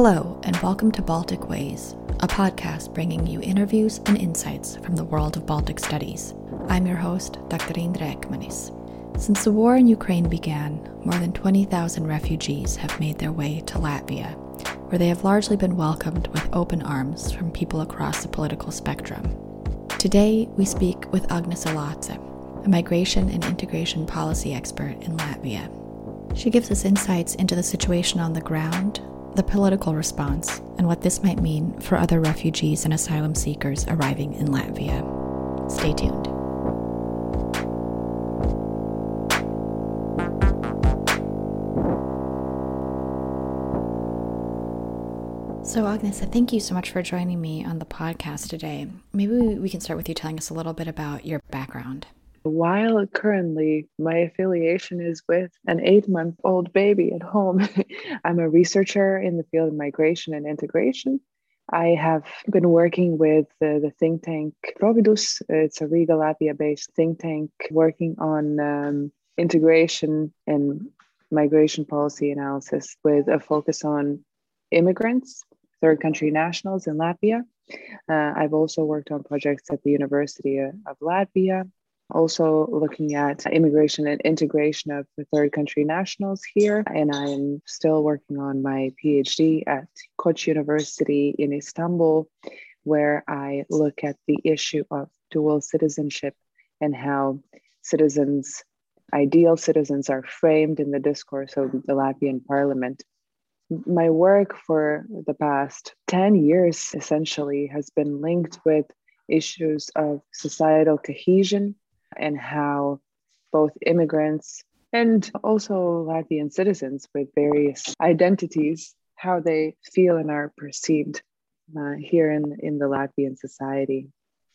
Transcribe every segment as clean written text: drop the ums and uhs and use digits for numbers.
Hello, and welcome to Baltic Ways, a podcast bringing you interviews and insights from the world of Baltic studies. I'm your host, Dr. Indra Ekmanis. Since the war in Ukraine began, more than 20,000 refugees have made their way to Latvia, where they have largely been welcomed with open arms from people across the political spectrum. Today, we speak with Agnes Alace, a migration and integration policy expert in Latvia. She gives us insights into the situation on the ground, the political response, and what this might mean for other refugees and asylum seekers arriving in Latvia. Stay tuned. So Agnes, thank you so much for joining me on the podcast today. Maybe we can start with you telling us a little bit about your background. While currently my affiliation is with an 8-month-old baby at home, I'm a researcher in the field of migration and integration. I have been working with the think tank Providus. It's a Riga, Latvia-based think tank working on integration and migration policy analysis with a focus on immigrants, third country nationals in Latvia. I've also worked on projects at the University of Latvia, also looking at immigration and integration of the third country nationals here. And I'm still working on my PhD at Koç University in Istanbul, where I look at the issue of dual citizenship and how ideal citizens are framed in the discourse of the Latvian parliament. My work for the past 10 years essentially has been linked with issues of societal cohesion and how both immigrants and also Latvian citizens with various identities, how they feel and are perceived here in the Latvian society.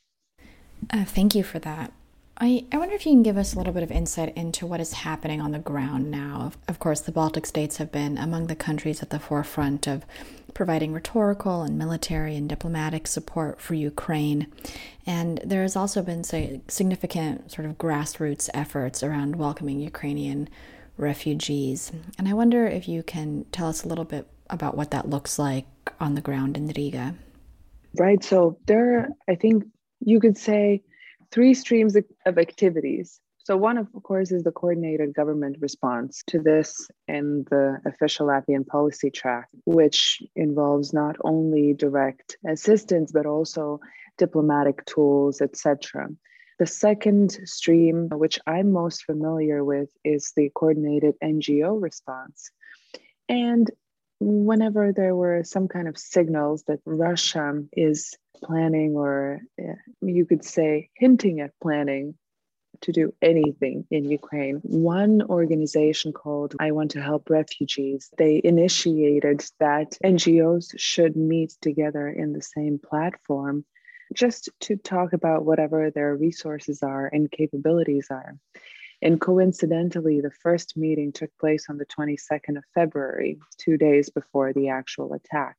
Thank you for that. I wonder if you can give us a little bit of insight into what is happening on the ground now. Of course, the Baltic states have been among the countries at the forefront of providing rhetorical and military and diplomatic support for Ukraine. And there has also been significant sort of grassroots efforts around welcoming Ukrainian refugees. And I wonder if you can tell us a little bit about what that looks like on the ground in Riga. Right. So there are, I think you could say, 3 streams of activities. So one, of course, is the coordinated government response to this and the official Latvian policy track, which involves not only direct assistance, but also diplomatic tools, etc. The second stream, which I'm most familiar with, is the coordinated NGO response. And whenever there were some kind of signals that Russia is planning, or you could say hinting at planning to do anything in Ukraine, one organization called I Want to Help Refugees, they initiated that NGOs should meet together in the same platform just to talk about whatever their resources are and capabilities are. And coincidentally, the first meeting took place on the 22nd of February, 2 days before the actual attack.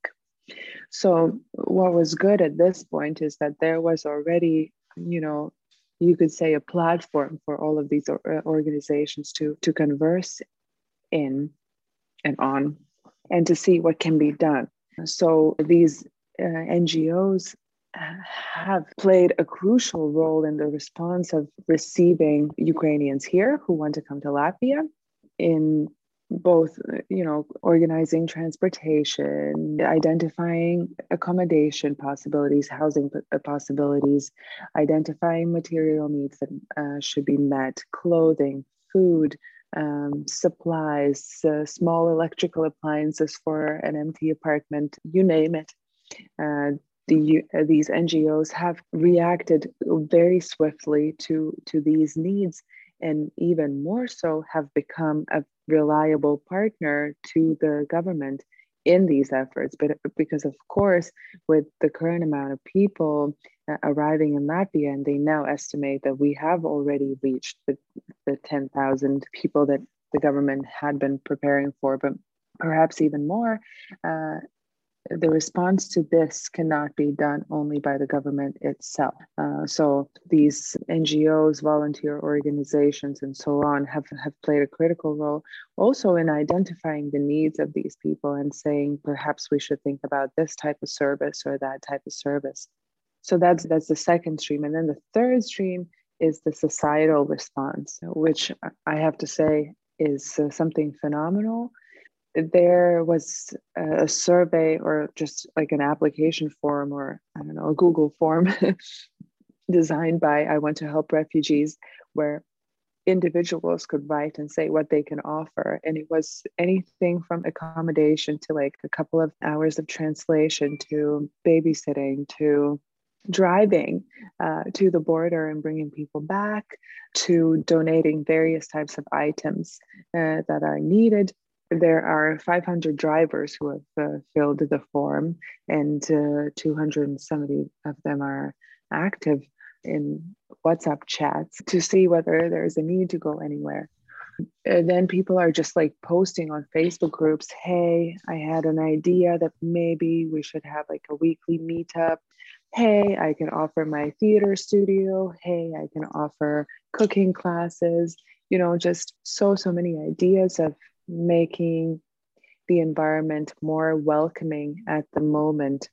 So what was good at this point is that there was already, you could say a platform for all of these organizations to converse in and on and to see what can be done. So these NGOs have played a crucial role in the response of receiving Ukrainians here who want to come to Latvia, in both, organizing transportation, identifying accommodation possibilities, housing possibilities, identifying material needs that should be met, clothing, food, supplies, small electrical appliances for an empty apartment, you name it. These NGOs have reacted very swiftly to these needs, and even more so have become a reliable partner to the government in these efforts. But because, of course, with the current amount of people arriving in Latvia, and they now estimate that we have already reached the 10,000 people that the government had been preparing for, but perhaps even more, the response to this cannot be done only by the government itself. So these NGOs, volunteer organizations, and so on have played a critical role also in identifying the needs of these people and saying, perhaps we should think about this type of service or that type of service. So that's the second stream. And then the third stream is the societal response, which I have to say is something phenomenal. There was a survey or just like an application form or I don't know, a Google form designed by I Want to Help Refugees, where individuals could write and say what they can offer. And it was anything from accommodation to like a couple of hours of translation to babysitting to driving to the border and bringing people back to donating various types of items that are needed. There are 500 drivers who have filled the form, and 270 of them are active in WhatsApp chats to see whether there's a need to go anywhere. And then people are just like posting on Facebook groups, hey, I had an idea that maybe we should have like a weekly meetup. Hey, I can offer my theater studio. Hey, I can offer cooking classes. Just so many ideas of making the environment more welcoming at the moment.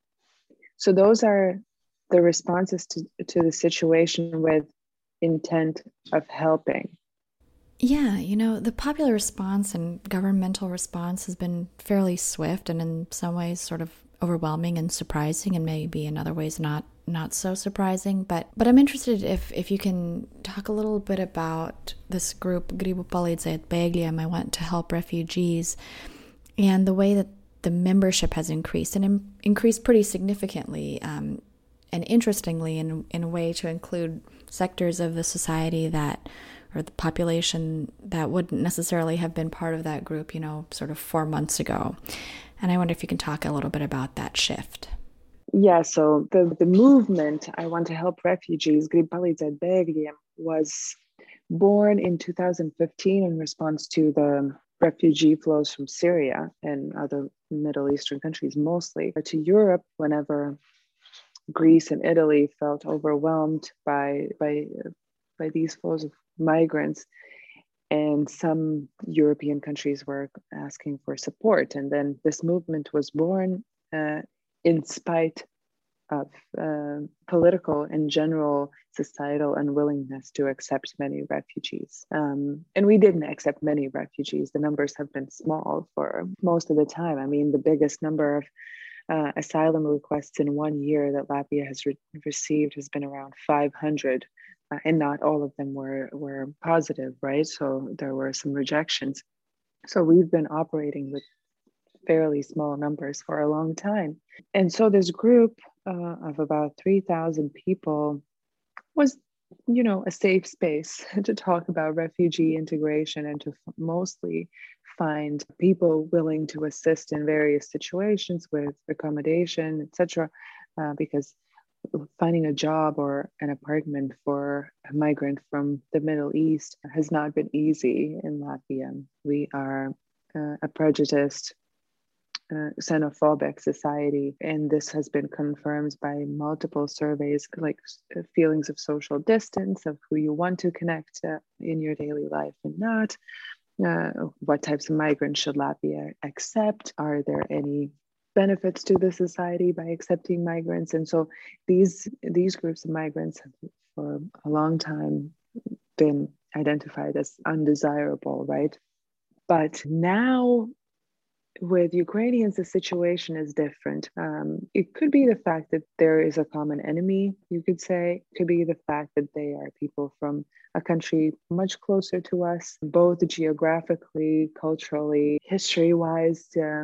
So those are the responses to the situation with intent of helping. Yeah, the popular response and governmental response has been fairly swift and in some ways sort of overwhelming and surprising, and maybe in other ways not so surprising. But I'm interested if you can talk a little bit about this group, Gribu Palīdzēt Bēgļiem, I Want to Help Refugees, and the way that the membership has increased and increased pretty significantly, and interestingly in a way to include sectors of the society or the population that wouldn't necessarily have been part of that group, sort of 4 months ago. And I wonder if you can talk a little bit about that shift. Yeah, so the movement, I Want to Help Refugees, Gribu Palīdzēt Bēgļiem, was born in 2015 in response to the refugee flows from Syria and other Middle Eastern countries, mostly to Europe, whenever Greece and Italy felt overwhelmed by these flows of migrants, and some European countries were asking for support. And then this movement was born in spite of political and general societal unwillingness to accept many refugees. And we didn't accept many refugees. The numbers have been small for most of the time. I mean, the biggest number of asylum requests in 1 year that Latvia has received has been around 500. And not all of them were positive, right? So there were some rejections. So we've been operating with fairly small numbers for a long time. And so this group of about 3,000 people was, a safe space to talk about refugee integration and to mostly find people willing to assist in various situations with accommodation, etc. Because finding a job or an apartment for a migrant from the Middle East has not been easy in Latvia. We are a prejudiced, xenophobic society, and this has been confirmed by multiple surveys, like feelings of social distance, of who you want to connect in your daily life and not. What types of migrants should Latvia accept? Are there any benefits to the society by accepting migrants? And so these groups of migrants have for a long time been identified as undesirable, right? But now with Ukrainians, the situation is different. It could be the fact that there is a common enemy, you could say. It could be the fact that they are people from a country much closer to us, both geographically, culturally, history-wise.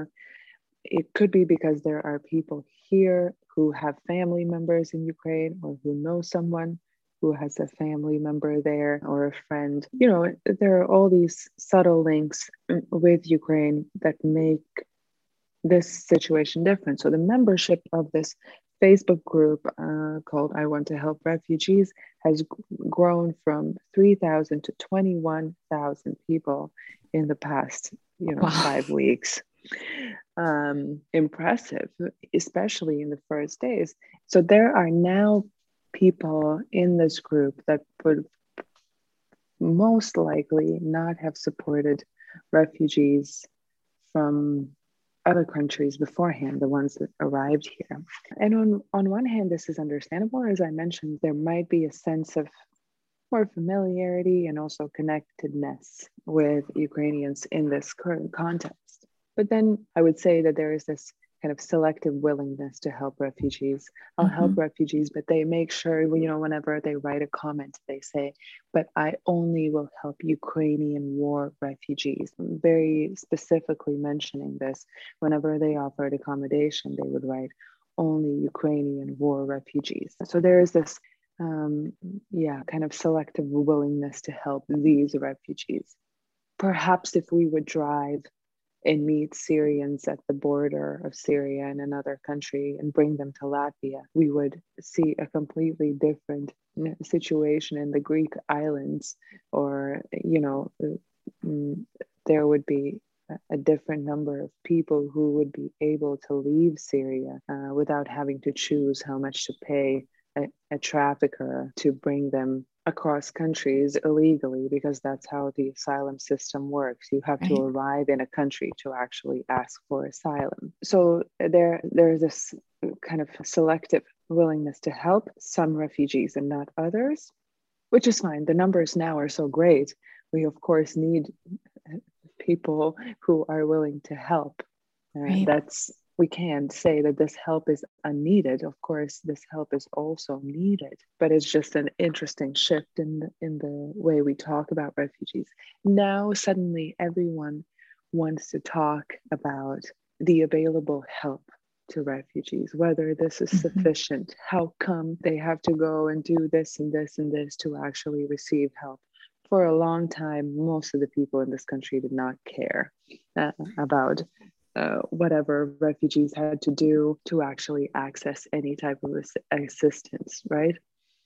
It could be because there are people here who have family members in Ukraine or who know someone who has a family member there or a friend. There are all these subtle links with Ukraine that make this situation different. So the membership of this Facebook group called I Want to Help Refugees has grown from 3,000 to 21,000 people in the past, Wow. 5 weeks. impressive, especially in the first days. So there are now people in this group that would most likely not have supported refugees from other countries beforehand, the ones that arrived here. And on one hand, this is understandable. As I mentioned, there might be a sense of more familiarity and also connectedness with Ukrainians in this current context. But then I would say that there is this kind of selective willingness to help refugees. I'll help refugees, but they make sure, whenever they write a comment, they say, but I only will help Ukrainian war refugees. Very specifically mentioning this, whenever they offered accommodation, they would write only Ukrainian war refugees. So there is this kind of selective willingness to help these refugees. Perhaps if we would drive and meet Syrians at the border of Syria and another country and bring them to Latvia, we would see a completely different situation in the Greek islands, or, there would be a different number of people who would be able to leave Syria without having to choose how much to pay a trafficker to bring them across countries illegally, because that's how the asylum system works. You have to arrive in a country to actually ask for asylum. So there's this kind of selective willingness to help some refugees and not others, which is fine. The numbers now are so great. We, of course, need people who are willing to help. We can't say that this help is unneeded. Of course, this help is also needed, but it's just an interesting shift in the way we talk about refugees. Now, suddenly, everyone wants to talk about the available help to refugees, whether this is sufficient, how come they have to go and do this and this and this to actually receive help. For a long time, most of the people in this country did not care about whatever refugees had to do to actually access any type of assistance, right?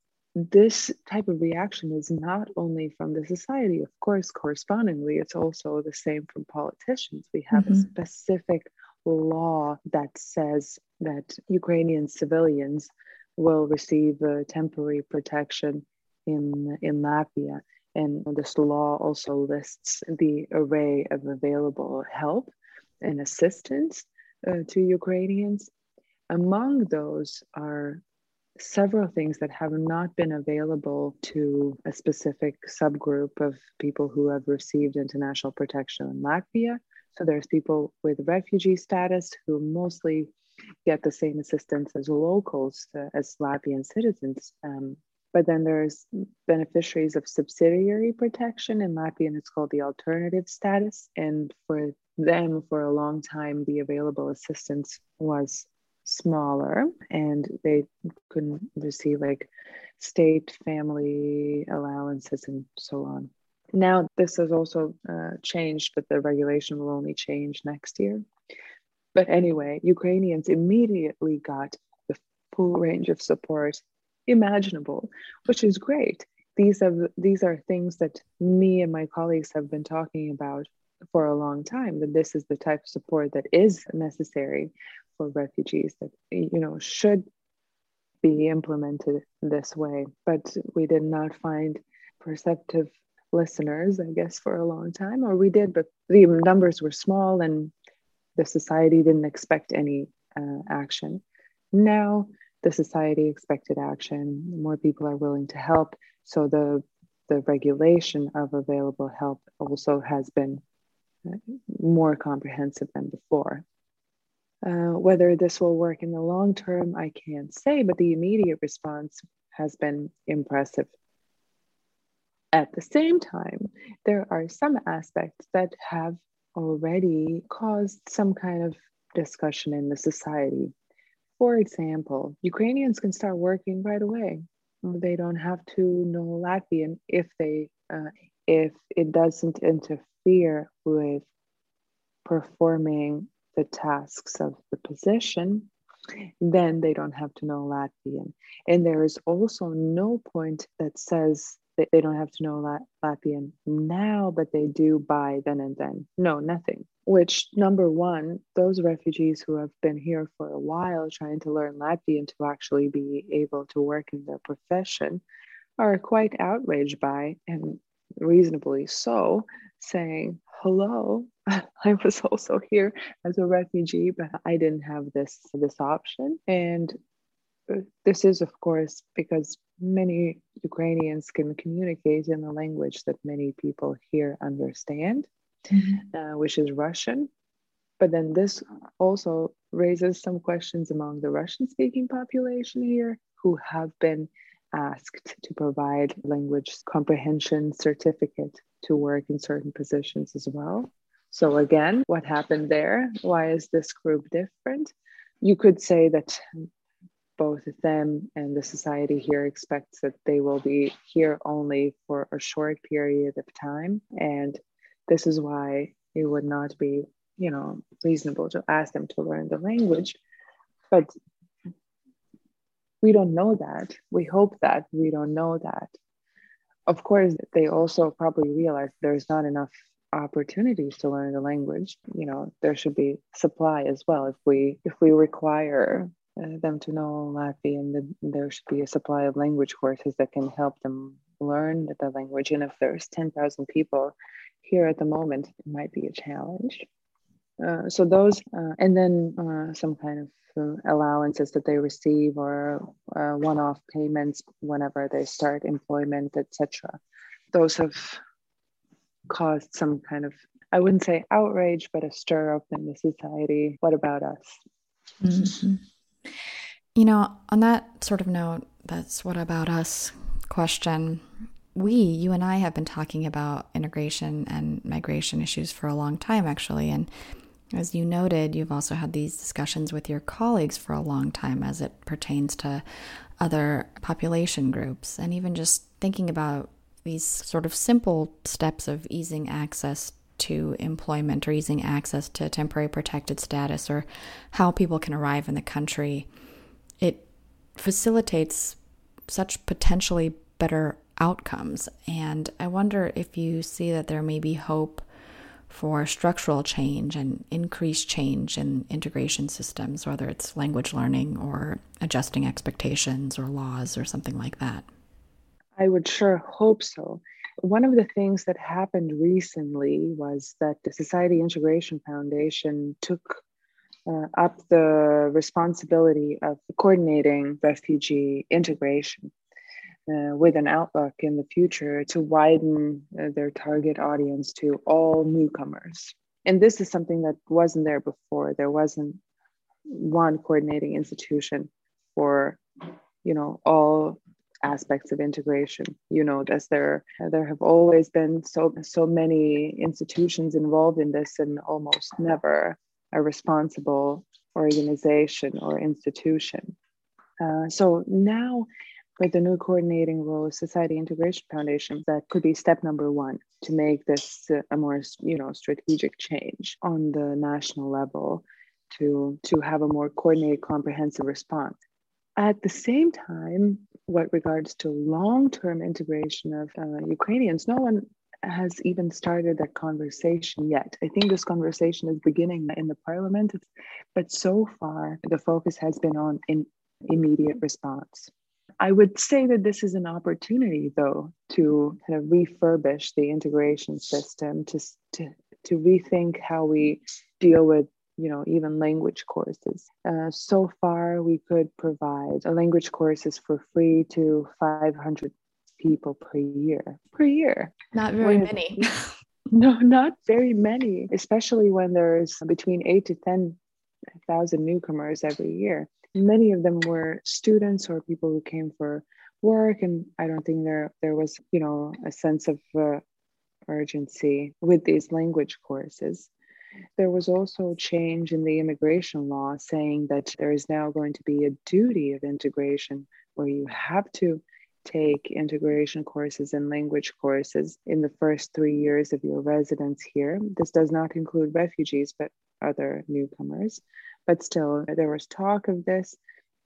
This type of reaction is not only from the society, of course, correspondingly, it's also the same from politicians. We have a specific law that says that Ukrainian civilians will receive temporary protection in Latvia. And this law also lists the array of available help and assistance to Ukrainians. Among those are several things that have not been available to a specific subgroup of people who have received international protection in Latvia. So there's people with refugee status who mostly get the same assistance as locals, as Latvian citizens. But then there's beneficiaries of subsidiary protection. In Latvian, it's called the alternative status. And for them, for a long time, the available assistance was smaller and they couldn't receive like state family allowances and so on. Now, this has also changed, but the regulation will only change next year. But anyway, Ukrainians immediately got the full range of support imaginable, which is great. These are things that me and my colleagues have been talking about for a long time, that this is the type of support that is necessary for refugees, that should be implemented this way. But we did not find perceptive listeners, I guess, for a long time, or we did, but the numbers were small and the society didn't expect any action. Now the society expected action. More people are willing to help. So the regulation of available help also has been more comprehensive than before. Whether this will work in the long term, I can't say, but the immediate response has been impressive. At the same time, there are some aspects that have already caused some kind of discussion in the society. For example, Ukrainians can start working right away. They don't have to know Latvian if it doesn't interfere with performing the tasks of the position. Then they don't have to know Latvian. And there is also no point that says they don't have to know Latvian now, but they do by then and then. No, nothing. Which, number one, those refugees who have been here for a while trying to learn Latvian to actually be able to work in their profession are quite outraged by, and reasonably so, saying, hello, I was also here as a refugee, but I didn't have this option. And this is, of course, because many Ukrainians can communicate in a language that many people here understand, which is Russian. But then this also raises some questions among the Russian-speaking population here, who have been asked to provide language comprehension certificate to work in certain positions as well. So again, what happened there? Why is this group different? You could say that both of them and the society here expects that they will be here only for a short period of time. And this is why it would not be, reasonable to ask them to learn the language. But we don't know that. We hope that we don't know that. Of course, they also probably realize there's not enough opportunities to learn the language. There should be supply as well. If we require them to know Latvian, then there should be a supply of language courses that can help them learn the language. And if there's 10,000 people here at the moment, it might be a challenge. So those, and then some kind of allowances that they receive, or one-off payments whenever they start employment, etc. Those have caused some kind of, I wouldn't say outrage, but a stir up in the society. What about us? Mm-hmm. On that sort of note, that's what about us question. You and I have been talking about integration and migration issues for a long time, actually. And as you noted, you've also had these discussions with your colleagues for a long time as it pertains to other population groups. And even just thinking about these sort of simple steps of easing access to employment or easing access to temporary protected status, or how people can arrive in the country, it facilitates such potentially better outcomes. And I wonder if you see that there may be hope for structural change and increased change in integration systems, whether it's language learning or adjusting expectations or laws or something like that. I would sure hope so. One of the things that happened recently was that the Society Integration Foundation took up the responsibility of coordinating refugee integration with an outlook in the future to widen their target audience to all newcomers. And this is something that wasn't there before. There wasn't one coordinating institution for, all aspects of integration. As there have always been so many institutions involved in this, and almost never a responsible organization or institution. So now, with the new coordinating role of Society Integration Foundation, that could be step number one to make this a more, strategic change on the national level, to have a more coordinated, comprehensive response. At the same time, what regards to long-term integration of Ukrainians, no one has even started that conversation yet. I think this conversation is beginning in the parliament, but so far the focus has been on immediate response. I would say that this is an opportunity, though, to kind of refurbish the integration system, to rethink how we deal with, even language courses. So far, we could provide language courses for free to 500 people per year. Not very many. No, not very many, especially when there's between 8 to 10,000 newcomers every year. Many of them were students or people who came for work, and I don't think there was, a sense of urgency with these language courses. There was also a change in the immigration law saying that there is now going to be a duty of integration where you have to take integration courses and language courses in the first 3 years of your residence here. This does not include refugees, but other newcomers. But still, there was talk of this.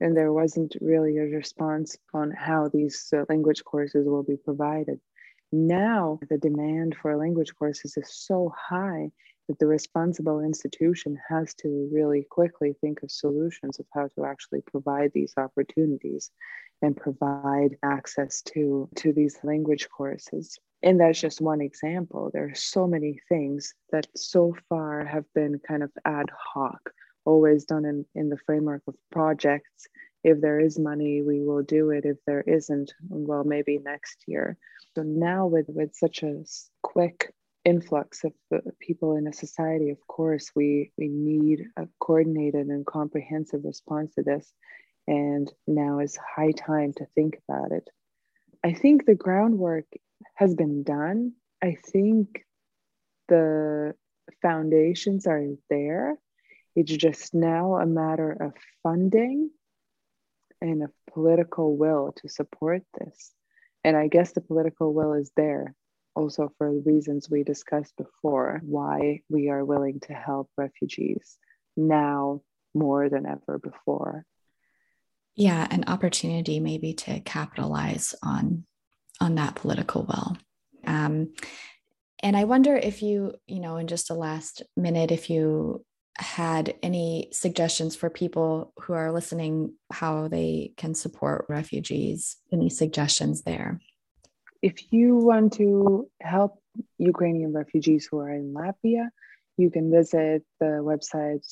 and there wasn't really a response on how these language courses will be provided. Now, the demand for language courses is so high that the responsible institution has to really quickly think of solutions of how to actually provide these opportunities and provide access to these language courses. And that's just one example. There are so many things that so far have been kind of ad hoc, always done in the framework of projects. If there is money, we will do it. If there isn't, well, maybe next year. So now with such a quick influx of people in a society, of course, we need a coordinated and comprehensive response to this. And now is high time to think about it. I think the groundwork has been done. I think the foundations are there. It's just now a matter of funding and of political will to support this. And I guess the political will is there also for the reasons we discussed before, why we are willing to help refugees now more than ever before. Yeah, an opportunity maybe to capitalize on that political will. And I wonder if you, in just the last minute, if you had any suggestions for people who are listening, how they can support refugees, any suggestions there? If you want to help Ukrainian refugees who are in Latvia, you can visit the website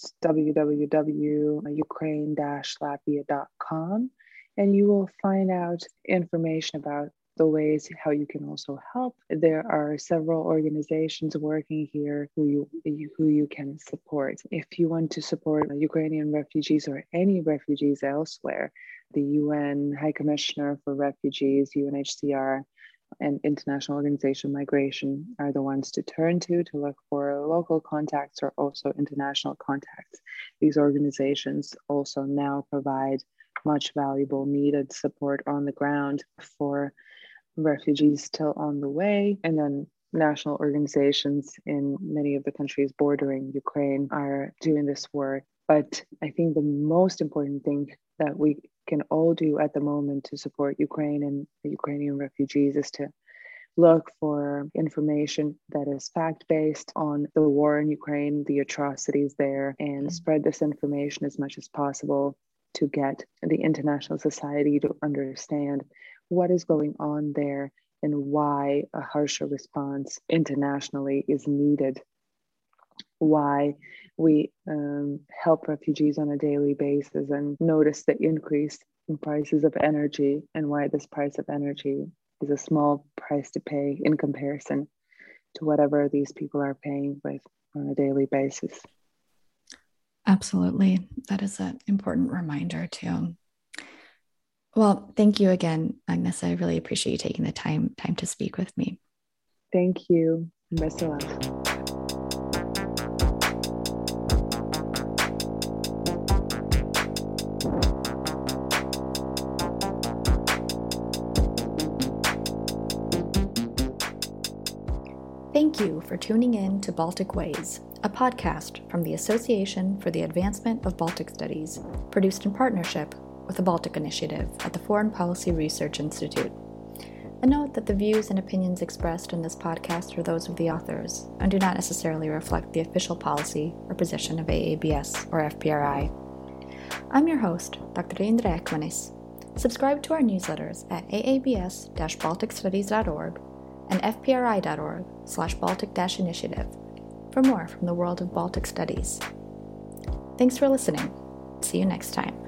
www.ukraine-latvia.com, and you will find out information about the ways how you can also help. There are several organizations working here who you can support. If you want to support Ukrainian refugees or any refugees elsewhere, the UN High Commissioner for Refugees, UNHCR, and International Organization Migration are the ones to turn to look for local contacts or also international contacts. These organizations also now provide much valuable needed support on the ground for refugees still on the way. And then national organizations in many of the countries bordering Ukraine are doing this work. But I think the most important thing that we can all do at the moment to support Ukraine and the Ukrainian refugees is to look for information that is fact-based on the war in Ukraine, the atrocities there, and spread this information as much as possible to get the international society to understand what is going on there and why a harsher response internationally is needed, why we help refugees on a daily basis and notice the increase in prices of energy and why this price of energy is a small price to pay in comparison to whatever these people are paying with on a daily basis. Absolutely. That is an important reminder too. Well, thank you again, Agnes. I really appreciate you taking the time to speak with me. Thank you. Best of luck. Thank you for tuning in to Baltic Ways, a podcast from the Association for the Advancement of Baltic Studies, produced in partnership with the Baltic Initiative at the Foreign Policy Research Institute. A note that the views and opinions expressed in this podcast are those of the authors and do not necessarily reflect the official policy or position of AABS or FPRI. I'm your host, Dr. Indra Ekmanis. Subscribe to our newsletters at aabs-balticstudies.org and fpri.org/Baltic-initiative for more from the world of Baltic studies. Thanks for listening. See you next time.